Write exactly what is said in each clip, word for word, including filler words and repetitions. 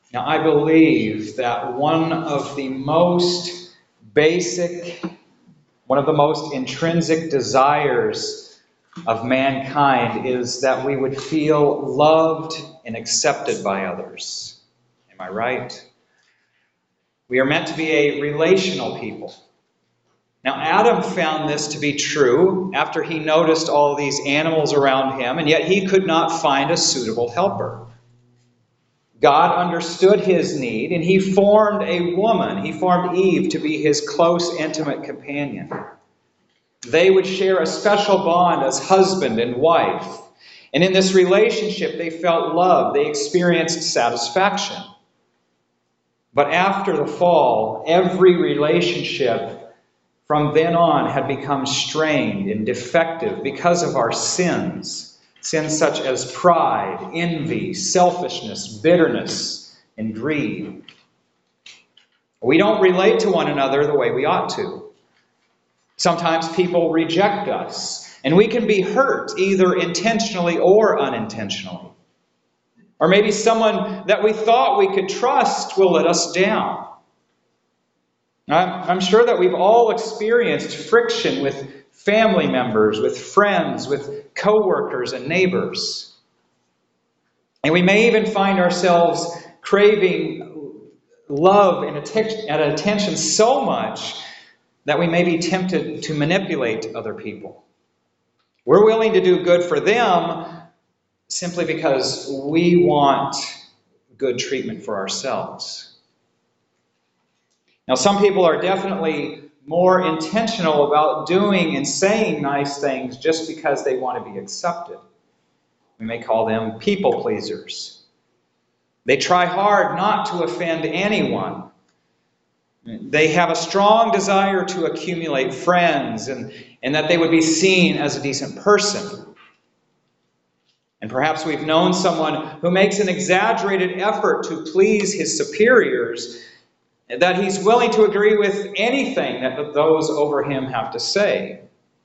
Now, I believe that one of the most basic, one of the most intrinsic desires of mankind is that we would feel loved and accepted by others. Am I right? We are meant to be a relational people. Now, Adam found this to be true after he noticed all these animals around him, and yet he could not find a suitable helper. God understood his need, and he formed a woman. He formed Eve to be his close, intimate companion. They would share a special bond as husband and wife. And in this relationship, they felt love. They experienced satisfaction. But after the fall, every relationship from then on had become strained and defective because of our sins. Sins such as pride, envy, selfishness, bitterness, and greed. We don't relate to one another the way we ought to. Sometimes people reject us, and we can be hurt either intentionally or unintentionally. Or maybe someone that we thought we could trust will let us down. I'm sure that we've all experienced friction with family members, with friends, with coworkers and neighbors. And we may even find ourselves craving love and attention so much that we may be tempted to manipulate other people. We're willing to do good for them simply because we want good treatment for ourselves. Now, some people are definitely more intentional about doing and saying nice things just because they want to be accepted. We may call them people pleasers. They try hard not to offend anyone. They have a strong desire to accumulate friends and, and that they would be seen as a decent person. And perhaps we've known someone who makes an exaggerated effort to please his superiors, that he's willing to agree with anything that those over him have to say.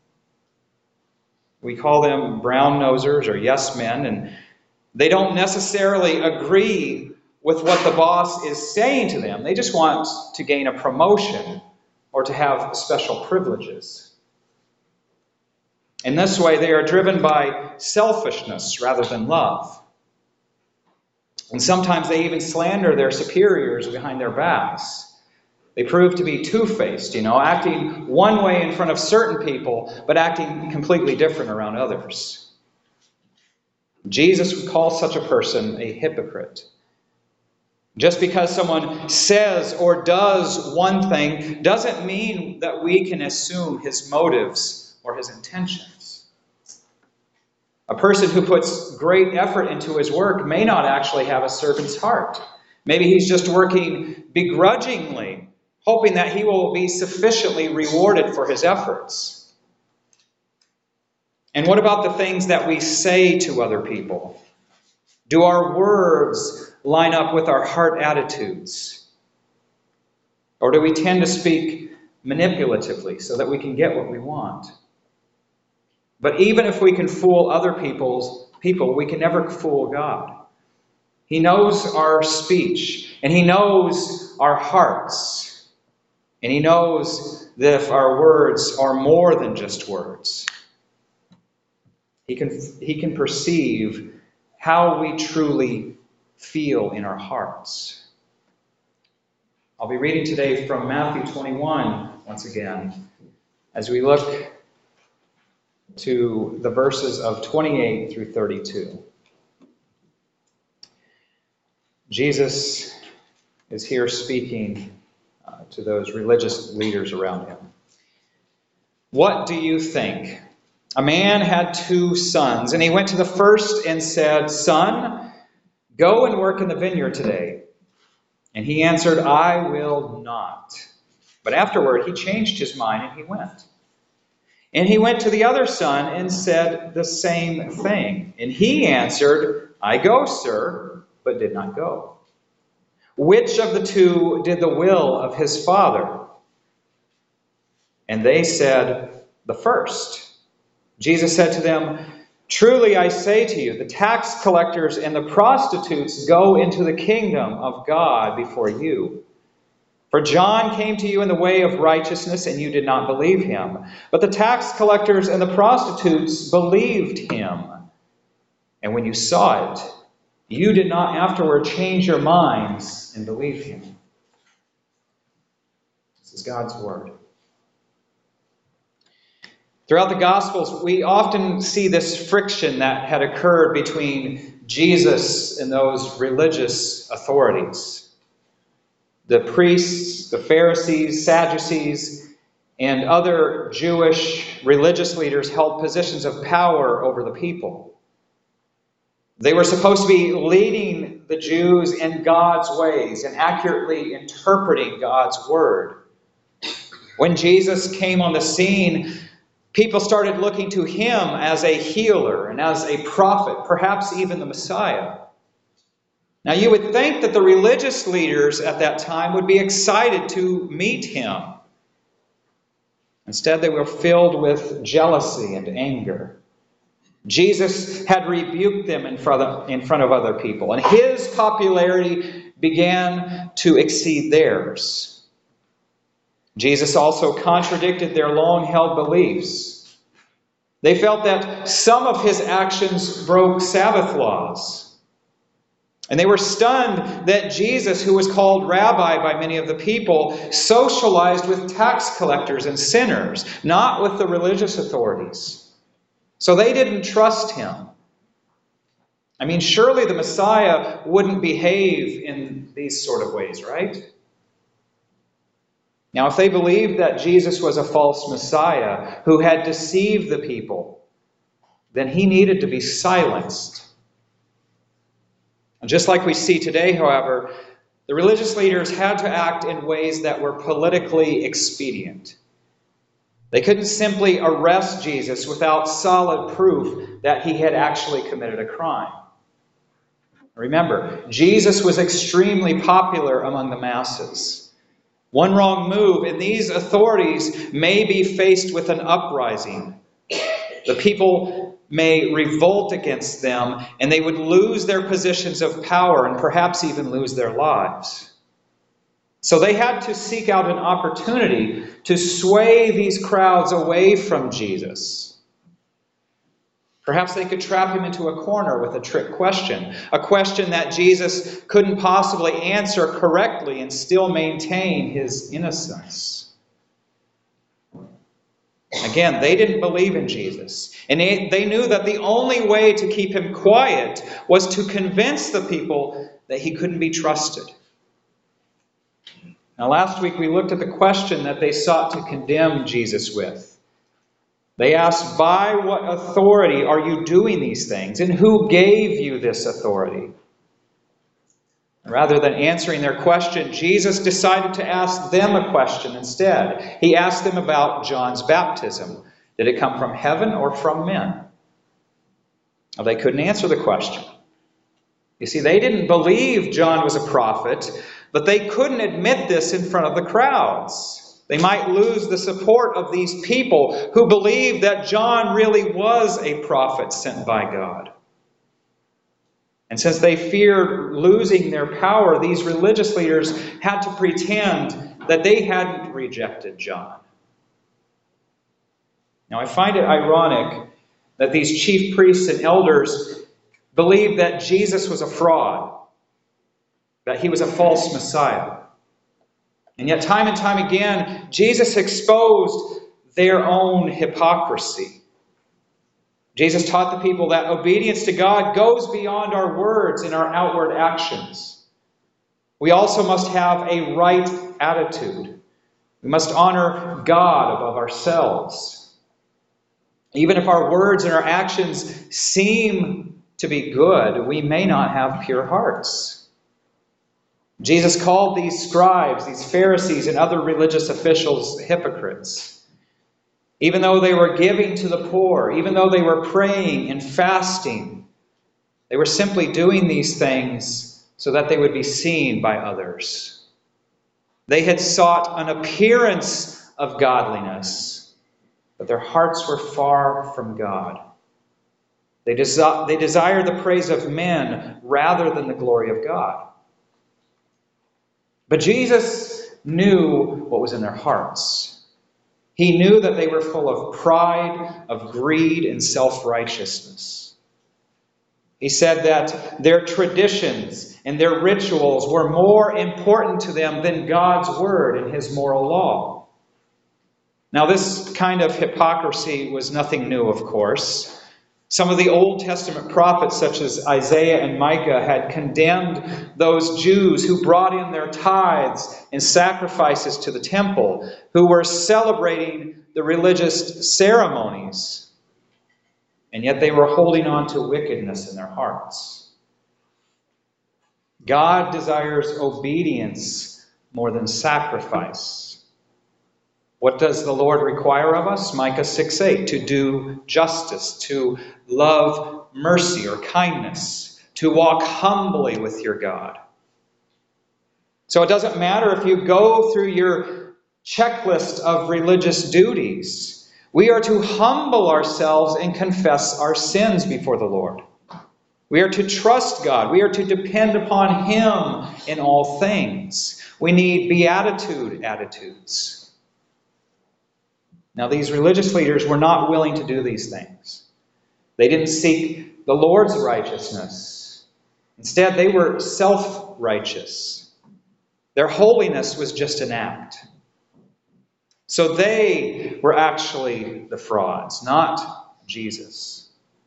We call them brown-nosers or yes men, and they don't necessarily agree with what the boss is saying to them. They just want to gain a promotion or to have special privileges. In this way, they are driven by selfishness rather than love. And sometimes they even slander their superiors behind their backs. They prove to be two-faced, you know, acting one way in front of certain people, but acting completely different around others. Jesus would call such a person a hypocrite. Just because someone says or does one thing doesn't mean that we can assume his motives or his intentions. A person who puts great effort into his work may not actually have a servant's heart. Maybe he's just working begrudgingly, hoping that he will be sufficiently rewarded for his efforts. And what about the things that we say to other people? Do our words line up with our heart attitudes? Or do we tend to speak manipulatively so that we can get what we want? But even if we can fool other people's people, we can never fool God. He knows our speech, and he knows our hearts, and he knows that if our words are more than just words, he can, he can perceive how we truly feel in our hearts. I'll be reading today from Matthew twenty-one once again, as we look to the verses of twenty-eight through thirty-two. Jesus is here speaking uh, to those religious leaders around him. What do you think? A man had two sons, and he went to the first and said, "Son, go and work in the vineyard today." And he answered, "I will not." But afterward he changed his mind and he went. And he went to the other son and said the same thing. And he answered, "I go, sir," but did not go. Which of the two did the will of his father? And they said, "The first." Jesus said to them, Truly I say to you, the tax collectors and the prostitutes go into the kingdom of God before you. For John came to you in the way of righteousness, and you did not believe him. But the tax collectors and the prostitutes believed him. And when you saw it, you did not afterward change your minds and believe him. This is God's word. Throughout the Gospels, we often see this friction that had occurred between Jesus and those religious authorities. The priests, the Pharisees, Sadducees, and other Jewish religious leaders held positions of power over the people. They were supposed to be leading the Jews in God's ways and accurately interpreting God's word. When Jesus came on the scene, people started looking to him as a healer and as a prophet, perhaps even the Messiah. Now, you would think that the religious leaders at that time would be excited to meet him. Instead, they were filled with jealousy and anger. Jesus had rebuked them in front of, in front of other people, and his popularity began to exceed theirs. Jesus also contradicted their long-held beliefs. They felt that some of his actions broke Sabbath laws. And they were stunned that Jesus, who was called rabbi by many of the people, socialized with tax collectors and sinners, not with the religious authorities. So they didn't trust him. I mean, surely the Messiah wouldn't behave in these sort of ways, right? Now, if they believed that Jesus was a false Messiah who had deceived the people, then he needed to be silenced. And just like we see today, however, the religious leaders had to act in ways that were politically expedient. They couldn't simply arrest Jesus without solid proof that he had actually committed a crime. Remember, Jesus was extremely popular among the masses. One wrong move, and these authorities may be faced with an uprising. The people may revolt against them, and they would lose their positions of power and perhaps even lose their lives. So they had to seek out an opportunity to sway these crowds away from Jesus. Perhaps they could trap him into a corner with a trick question, a question that Jesus couldn't possibly answer correctly and still maintain his innocence. Again, they didn't believe in Jesus, and they knew that the only way to keep him quiet was to convince the people that he couldn't be trusted. Now, last week we looked at the question that they sought to condemn Jesus with. They asked, by what authority are you doing these things? And who gave you this authority? Rather than answering their question, Jesus decided to ask them a question instead. He asked them about John's baptism. Did it come from heaven or from men? Well, they couldn't answer the question. You see, they didn't believe John was a prophet, but they couldn't admit this in front of the crowds. They might lose the support of these people who believed that John really was a prophet sent by God. And since they feared losing their power, these religious leaders had to pretend that they hadn't rejected John. Now, I find it ironic that these chief priests and elders believed that Jesus was a fraud, that he was a false Messiah. And yet, time and time again, Jesus exposed their own hypocrisy. Jesus taught the people that obedience to God goes beyond our words and our outward actions. We also must have a right attitude. We must honor God above ourselves. Even if our words and our actions seem to be good, we may not have pure hearts. Jesus called these scribes, these Pharisees, and other religious officials hypocrites. Even though they were giving to the poor, even though they were praying and fasting, they were simply doing these things so that they would be seen by others. They had sought an appearance of godliness, but their hearts were far from God. They, desi- they desire the praise of men rather than the glory of God. But Jesus knew what was in their hearts. He knew that they were full of pride, of greed, and self-righteousness. He said that their traditions and their rituals were more important to them than God's word and his moral law. Now, this kind of hypocrisy was nothing new, of course. Some of the Old Testament prophets, such as Isaiah and Micah, had condemned those Jews who brought in their tithes and sacrifices to the temple, who were celebrating the religious ceremonies, and yet they were holding on to wickedness in their hearts. God desires obedience more than sacrifice. What does the Lord require of us? Micah six eight, to do justice, to love mercy or kindness, to walk humbly with your God. So it doesn't matter if you go through your checklist of religious duties. We are to humble ourselves and confess our sins before the Lord. We are to trust God. We are to depend upon him in all things. We need beatitude attitudes. Now, these religious leaders were not willing to do these things. They didn't seek the Lord's righteousness. Instead, they were self-righteous. Their holiness was just an act. So they were actually the frauds, not Jesus.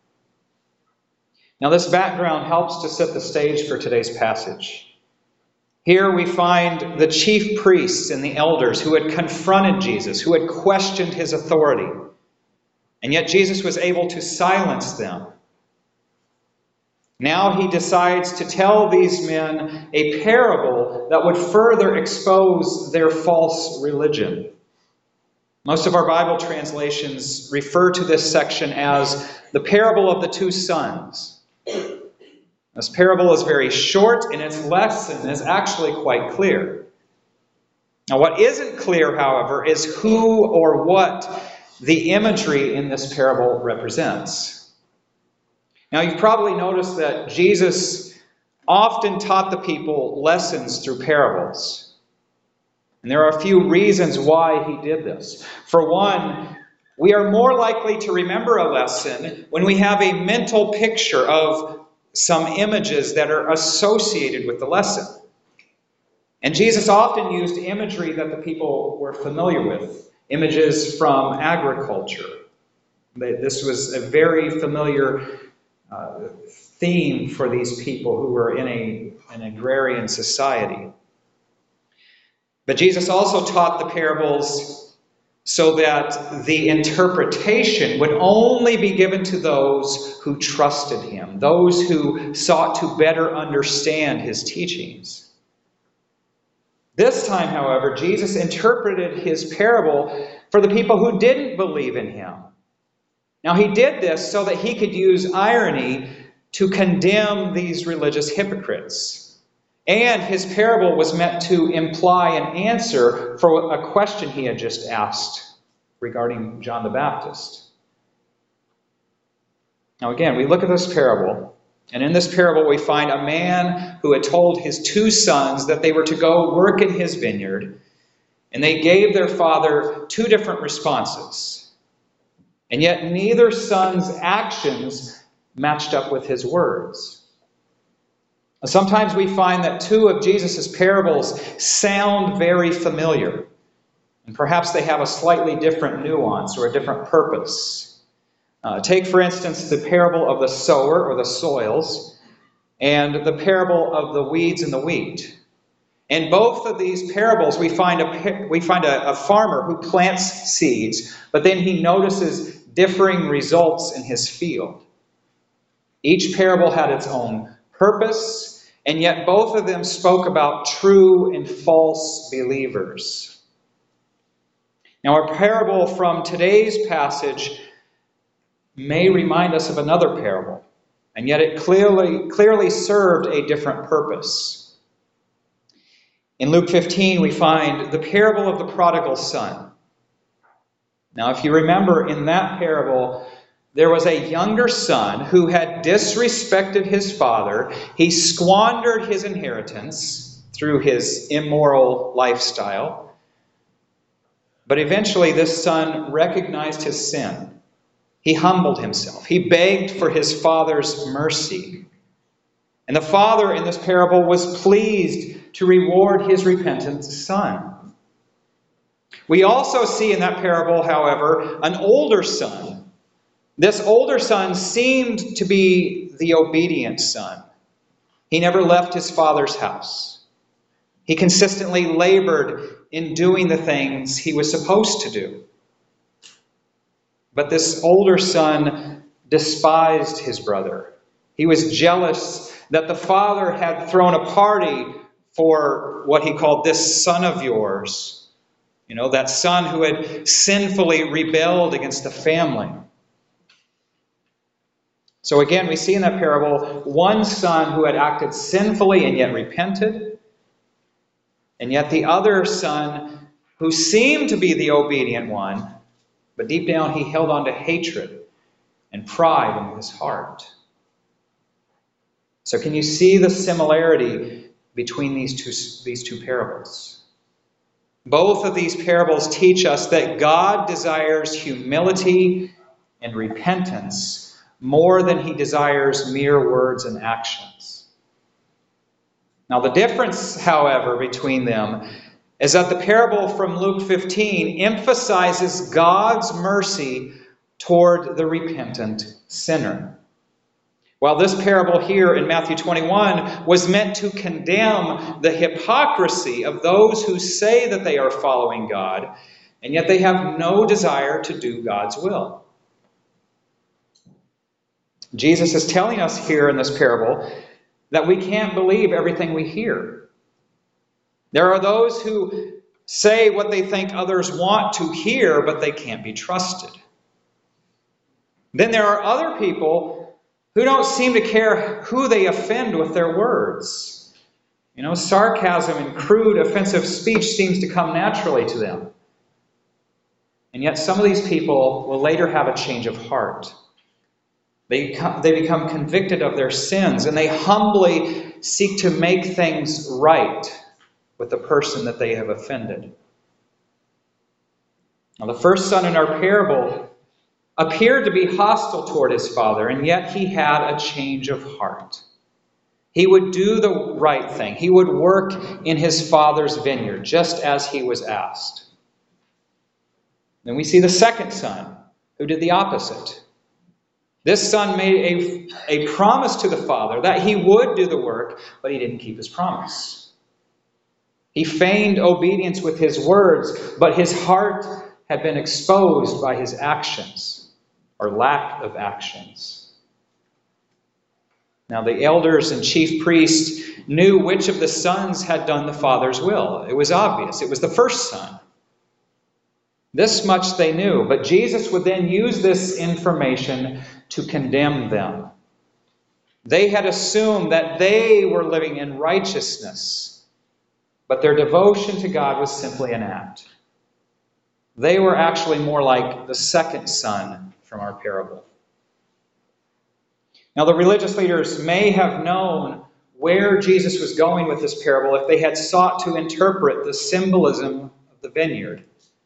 Now, this background helps to set the stage for today's passage. Here we find the chief priests and the elders who had confronted Jesus, who had questioned his authority. And yet Jesus was able to silence them. Now he decides to tell these men a parable that would further expose their false religion. Most of our Bible translations refer to this section as the parable of the two sons. This parable is very short, and its lesson is actually quite clear. Now, what isn't clear, however, is who or what the imagery in this parable represents. Now, you've probably noticed that Jesus often taught the people lessons through parables. And there are a few reasons why he did this. For one, we are more likely to remember a lesson when we have a mental picture of some images that are associated with the lesson. And Jesus often used imagery that the people were familiar with, images from agriculture. This was a very familiar uh, theme for these people who were in a, an agrarian society. But Jesus also taught the parables so that the interpretation would only be given to those who trusted him, those who sought to better understand his teachings. This time, however, Jesus interpreted his parable for the people who didn't believe in him. Now, he did this so that he could use irony to condemn these religious hypocrites. And his parable was meant to imply an answer for a question he had just asked regarding John the Baptist. Now again, we look at this parable, and in this parable we find a man who had told his two sons that they were to go work in his vineyard, and they gave their father two different responses. And yet neither son's actions matched up with his words. Sometimes we find that two of Jesus' parables sound very familiar, and perhaps they have a slightly different nuance or a different purpose. Uh, take, for instance, the parable of the sower or the soils, and the parable of the weeds and the wheat. In both of these parables, we find a, we find a, a farmer who plants seeds, but then he notices differing results in his field. Each parable had its own purpose, and yet both of them spoke about true and false believers. Now, our parable from today's passage may remind us of another parable, and yet it clearly, clearly served a different purpose. In Luke fifteen, we find the parable of the prodigal son. Now, if you remember, in that parable, there was a younger son who had disrespected his father. He squandered his inheritance through his immoral lifestyle. But eventually this son recognized his sin. He humbled himself. He begged for his father's mercy. And the father in this parable was pleased to reward his repentant son. We also see in that parable, however, an older son. This older son seemed to be the obedient son. He never left his father's house. He consistently labored in doing the things he was supposed to do. But this older son despised his brother. He was jealous that the father had thrown a party for what he called this son of yours. You know, that son who had sinfully rebelled against the family. So again, we see in that parable one son who had acted sinfully and yet repented, and yet the other son who seemed to be the obedient one, but deep down he held on to hatred and pride in his heart. So can you see the similarity between these two, these two parables? Both of these parables teach us that God desires humility and repentance more than he desires mere words and actions. Now the difference, however, between them is that the parable from Luke fifteen emphasizes God's mercy toward the repentant sinner. While this parable here in Matthew twenty-one was meant to condemn the hypocrisy of those who say that they are following God, and yet they have no desire to do God's will. Jesus is telling us here in this parable that we can't believe everything we hear. There are those who say what they think others want to hear, but they can't be trusted. Then there are other people who don't seem to care who they offend with their words. You know, sarcasm and crude, offensive speech seems to come naturally to them. And yet some of these people will later have a change of heart. They become, they become convicted of their sins, and they humbly seek to make things right with the person that they have offended. Now, the first son in our parable appeared to be hostile toward his father, and yet he had a change of heart. He would do the right thing. He would work in his father's vineyard, just as he was asked. Then we see the second son, who did the opposite. This son made a, a promise to the father that he would do the work, but he didn't keep his promise. He feigned obedience with his words, but his heart had been exposed by his actions, or lack of actions. Now the elders and chief priests knew which of the sons had done the father's will. It was obvious. It was the first son. This much they knew, but Jesus would then use this information to condemn them. They had assumed that they were living in righteousness, but their devotion to God was simply an act. They were actually more like the second son from our parable. Now, the religious leaders may have known where Jesus was going with this parable if they had sought to interpret the symbolism of the vineyard.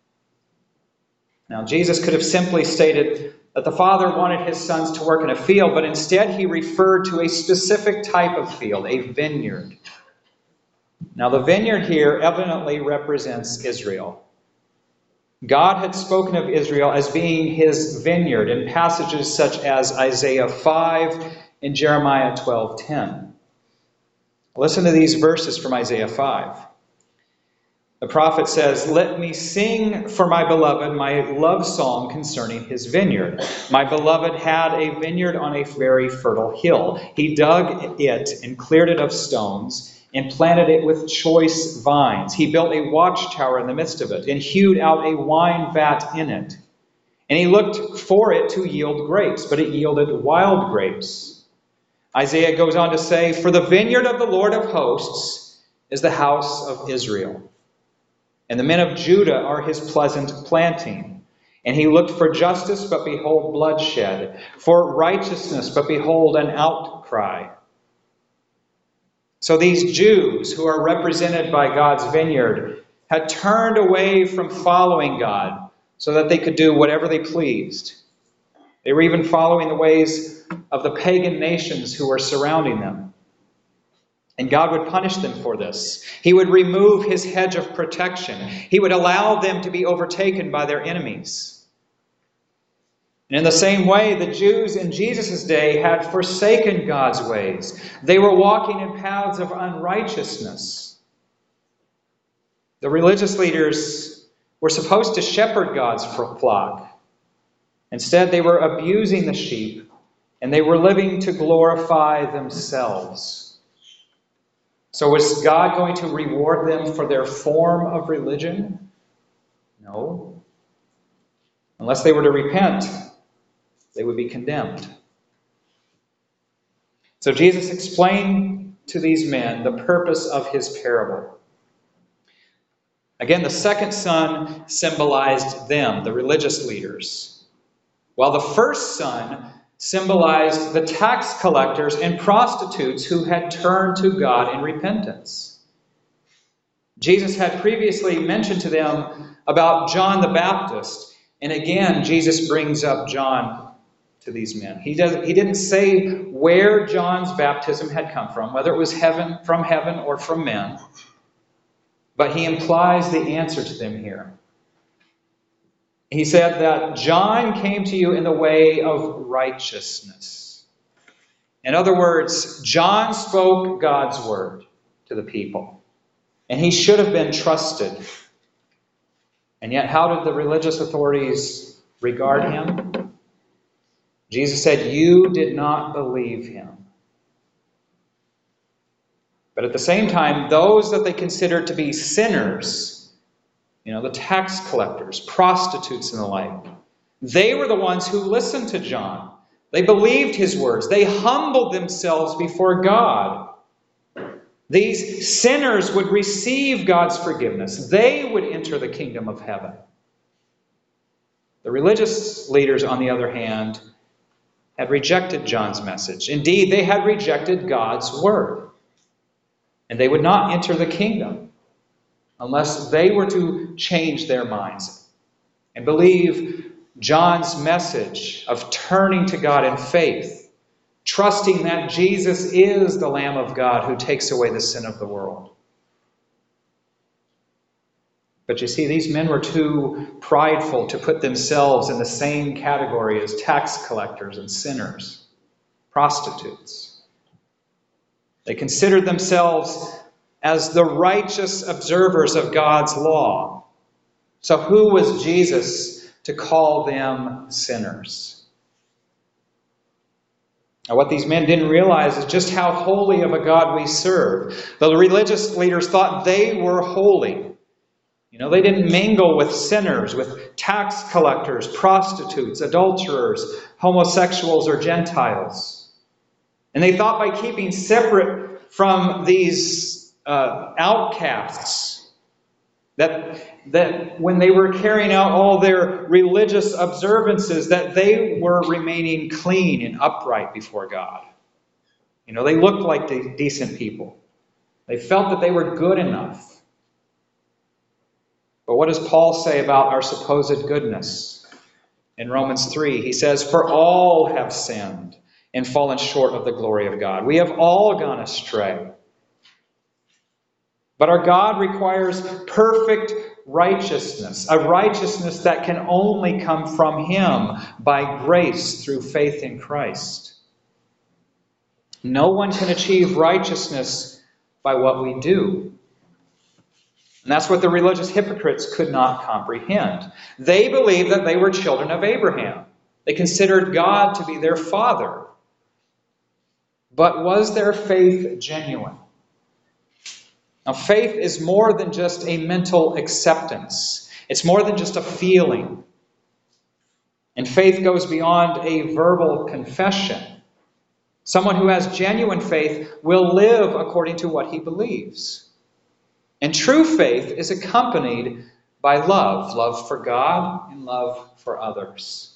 Now, Jesus could have simply stated that the father wanted his sons to work in a field, but instead he referred to a specific type of field, a vineyard. Now, the vineyard here evidently represents Israel. God had spoken of Israel as being his vineyard in passages such as Isaiah five and Jeremiah twelve ten. Listen to these verses from Isaiah five. The prophet says, "Let me sing for my beloved my love song concerning his vineyard. My beloved had a vineyard on a very fertile hill. He dug it and cleared it of stones and planted it with choice vines. He built a watchtower in the midst of it and hewed out a wine vat in it. And he looked for it to yield grapes, but it yielded wild grapes." Isaiah goes on to say, "For the vineyard of the Lord of hosts is the house of Israel, and the men of Judah are his pleasant planting. And he looked for justice, but behold, bloodshed. For righteousness, but behold, an outcry. So these Jews, who are represented by God's vineyard, had turned away from following God so that they could do whatever they pleased. They were even following the ways of the pagan nations who were surrounding them. And God would punish them for this. He would remove his hedge of protection. He would allow them to be overtaken by their enemies. And in the same way, the Jews in Jesus' day had forsaken God's ways. They were walking in paths of unrighteousness. The religious leaders were supposed to shepherd God's flock. Instead, they were abusing the sheep, and they were living to glorify themselves. So was God going to reward them for their form of religion? No. Unless they were to repent, they would be condemned. So Jesus explained to these men the purpose of his parable. Again, the second son symbolized them, the religious leaders, while the first son symbolized the tax collectors and prostitutes who had turned to God in repentance. Jesus had previously mentioned to them about John the Baptist, and again, Jesus brings up John to these men. He does, he didn't say where John's baptism had come from, whether it was heaven, from heaven or from men, but he implies the answer to them here. He said that John came to you in the way of righteousness. In other words, John spoke God's word to the people, and he should have been trusted. And yet, how did the religious authorities regard him? Jesus said, "You did not believe him." But at the same time, those that they considered to be sinners, you know, the tax collectors, prostitutes, and the like, they were the ones who listened to John. They believed his words. They humbled themselves before God. These sinners would receive God's forgiveness. They would enter the kingdom of heaven. The religious leaders, on the other hand, had rejected John's message. Indeed, they had rejected God's word. And they would not enter the kingdom unless they were to change their minds and believe John's message of turning to God in faith, trusting that Jesus is the Lamb of God who takes away the sin of the world. But you see, these men were too prideful to put themselves in the same category as tax collectors and sinners, prostitutes. They considered themselves as the righteous observers of God's law. So who was Jesus to call them sinners? Now, what these men didn't realize is just how holy of a God we serve. The religious leaders thought they were holy. You know, they didn't mingle with sinners, with tax collectors, prostitutes, adulterers, homosexuals, or Gentiles. And they thought by keeping separate from these Uh, outcasts, that, that when they were carrying out all their religious observances, that they were remaining clean and upright before God. You know, they looked like the decent people. They felt that they were good enough. But what does Paul say about our supposed goodness? In Romans three, he says, "For all have sinned and fallen short of the glory of God. We have all gone astray. But our God requires perfect righteousness, a righteousness that can only come from him by grace through faith in Christ. No one can achieve righteousness by what we do." And that's what the religious hypocrites could not comprehend. They believed that they were children of Abraham. They considered God to be their father. But was their faith genuine? Now, faith is more than just a mental acceptance. It's more than just a feeling. And faith goes beyond a verbal confession. Someone who has genuine faith will live according to what he believes. And true faith is accompanied by love, love for God and love for others.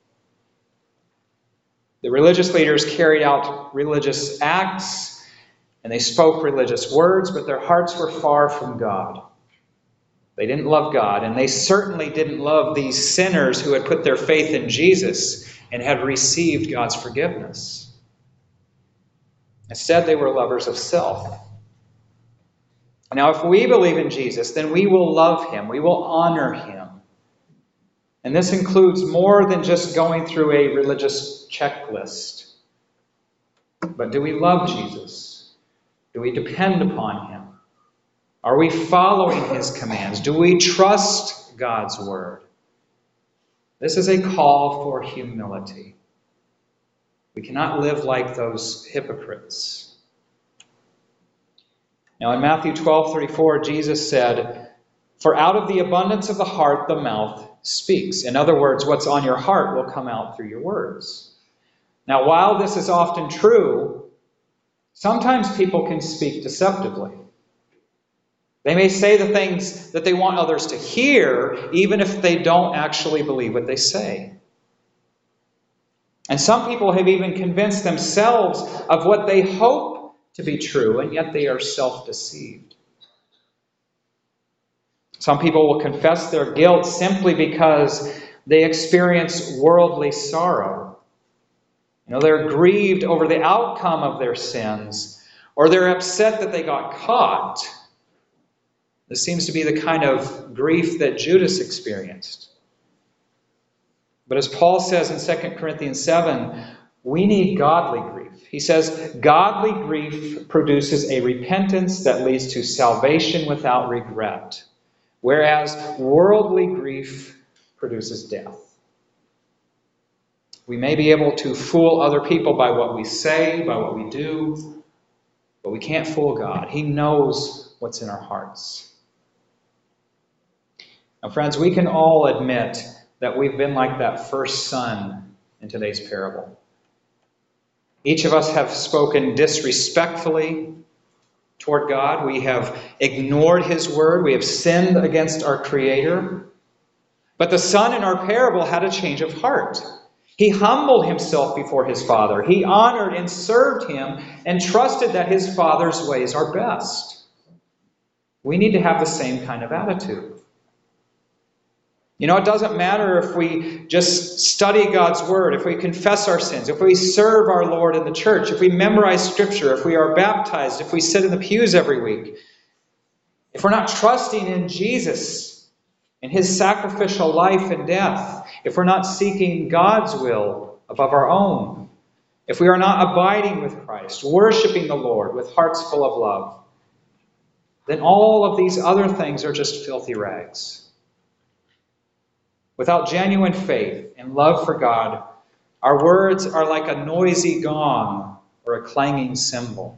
The religious leaders carried out religious acts and they spoke religious words, but their hearts were far from God. They didn't love God, and they certainly didn't love these sinners who had put their faith in Jesus and had received God's forgiveness. Instead, they were lovers of self. Now, if we believe in Jesus, then we will love him. We will honor him. And this includes more than just going through a religious checklist. But do we love Jesus? Do we depend upon him? Are we following his commands? Do we trust God's word? This is a call for humility. We cannot live like those hypocrites. Now in Matthew twelve thirty-four, Jesus said, "For out of the abundance of the heart, the mouth speaks." In other words, what's on your heart will come out through your words. Now, while this is often true, sometimes people can speak deceptively. They may say the things that they want others to hear, even if they don't actually believe what they say. And some people have even convinced themselves of what they hope to be true, and yet they are self-deceived. Some people will confess their guilt simply because they experience worldly sorrow. You know, they're grieved over the outcome of their sins, or they're upset that they got caught. This seems to be the kind of grief that Judas experienced. But as Paul says in Second Corinthians seven, we need godly grief. He says, godly grief produces a repentance that leads to salvation without regret, whereas worldly grief produces death. We may be able to fool other people by what we say, by what we do, but we can't fool God. He knows what's in our hearts. Now, friends, we can all admit that we've been like that first son in today's parable. Each of us have spoken disrespectfully toward God. We have ignored his word. We have sinned against our Creator. But the son in our parable had a change of heart. He humbled himself before his father. He honored and served him and trusted that his father's ways are best. We need to have the same kind of attitude. You know, it doesn't matter if we just study God's word, if we confess our sins, if we serve our Lord in the church, if we memorize Scripture, if we are baptized, if we sit in the pews every week. If we're not trusting in Jesus, in his sacrificial life and death, if we're not seeking God's will above our own, if we are not abiding with Christ, worshiping the Lord with hearts full of love, then all of these other things are just filthy rags. Without genuine faith and love for God, our words are like a noisy gong or a clanging cymbal.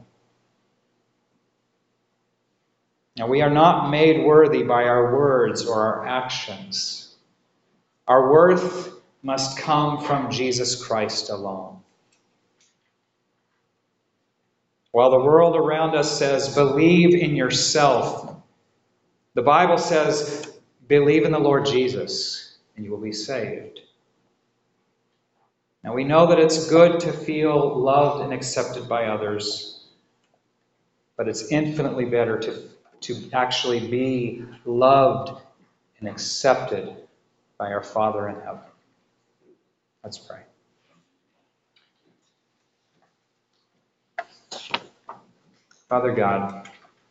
Now, we are not made worthy by our words or our actions. Our worth must come from Jesus Christ alone. While the world around us says, believe in yourself, the Bible says, believe in the Lord Jesus, and you will be saved. Now, we know that it's good to feel loved and accepted by others, but it's infinitely better to, to actually be loved and accepted by our Father in heaven. Let's pray. Father God,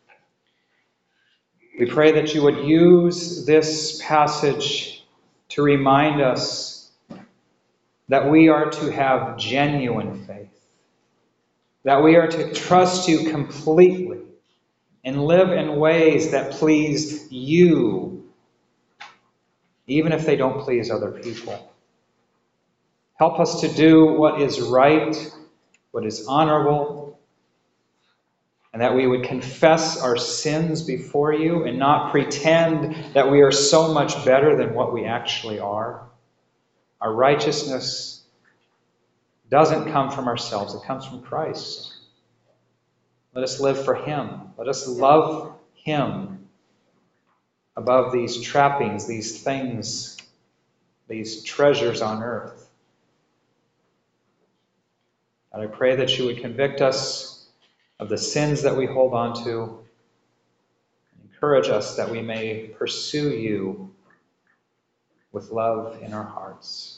we pray that you would use this passage to remind us that we are to have genuine faith, that we are to trust you completely and live in ways that please you, even if they don't please other people. Help us to do what is right, what is honorable, and that we would confess our sins before you and not pretend that we are so much better than what we actually are. Our righteousness doesn't come from ourselves, it comes from Christ. Let us live for him. Let us love him. above these trappings, these things, these treasures on earth. And I pray that you would convict us of the sins that we hold on to, and encourage us that we may pursue you with love in our hearts.